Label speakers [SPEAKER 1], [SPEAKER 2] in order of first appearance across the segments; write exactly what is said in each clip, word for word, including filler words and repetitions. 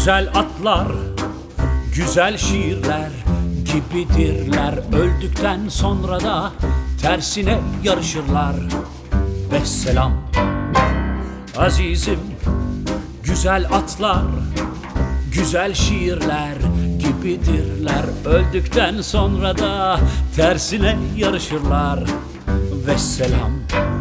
[SPEAKER 1] Güzel atlar, güzel şiirler gibidirler. Öldükten sonra da tersine yarışırlar. Vesselam azizim, güzel atlar, güzel şiirler gibidirler. Öldükten sonra da tersine yarışırlar. Vesselam.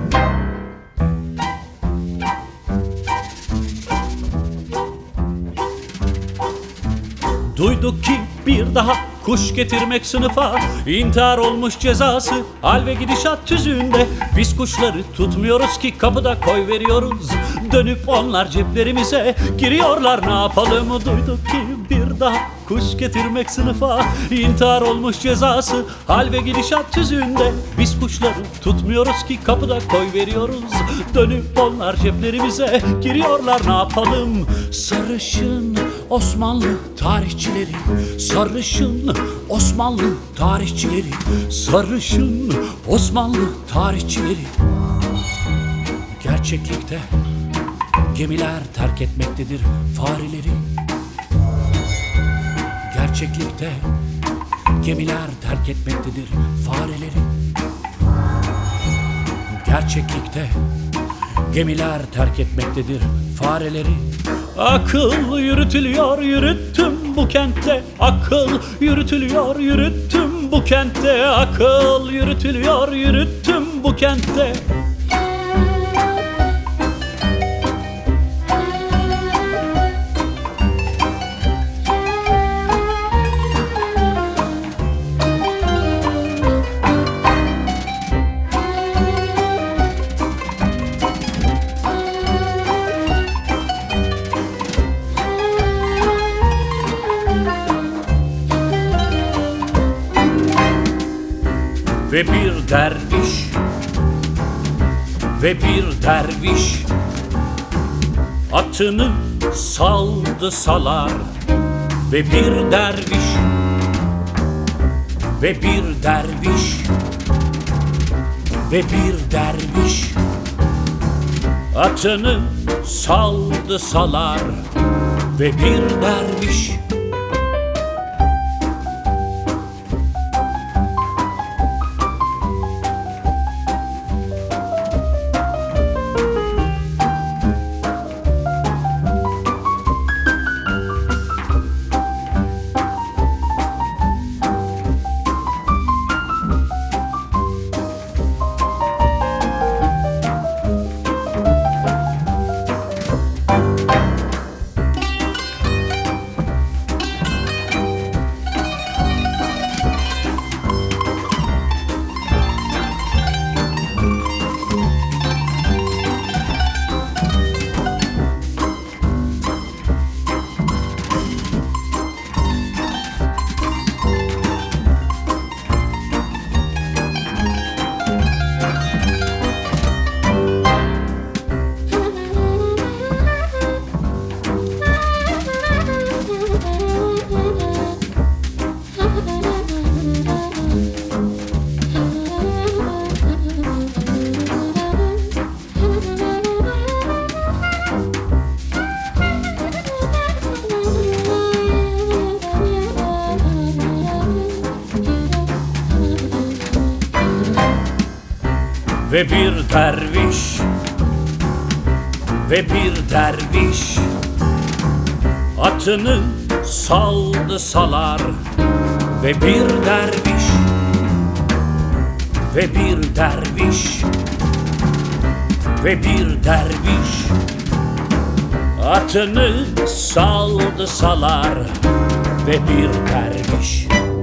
[SPEAKER 1] Duyduk ki bir daha kuş getirmek sınıfa intihar olmuş cezası. Hal ve gidişat tüzüğünde biz kuşları tutmuyoruz ki kapıda koy veriyoruz. Dönüp onlar ceplerimize giriyorlar, ne yapalım? Duyduk ki bir daha kuş getirmek sınıfa intihar olmuş cezası. Hal ve gidişat tüzüğünde biz kuşları tutmuyoruz ki kapıda koy veriyoruz. Dönüp onlar ceplerimize giriyorlar, ne yapalım? Sarışın Osmanlı tarihçileri, sarışın Osmanlı tarihçileri, sarışın Osmanlı tarihçileri. Gerçeklikte gemiler terk etmektedir fareleri. Gerçeklikte gemiler terk etmektedir fareleri. Gerçeklikte gemiler terk etmektedir fareleri. Akıl yürütülüyor, yürüttüm bu kentte. Akıl yürütülüyor, yürüttüm bu kentte. Akıl yürütülüyor, yürüttüm bu kentte. Ve bir derviş, ve bir derviş atını saldı salar. Ve bir derviş, ve bir derviş, ve bir derviş atını saldı salar. Ve bir derviş ve bir derviş, ve bir derviş atını saldı salar. Ve bir derviş, ve bir derviş, ve bir derviş atını saldı salar. Ve bir derviş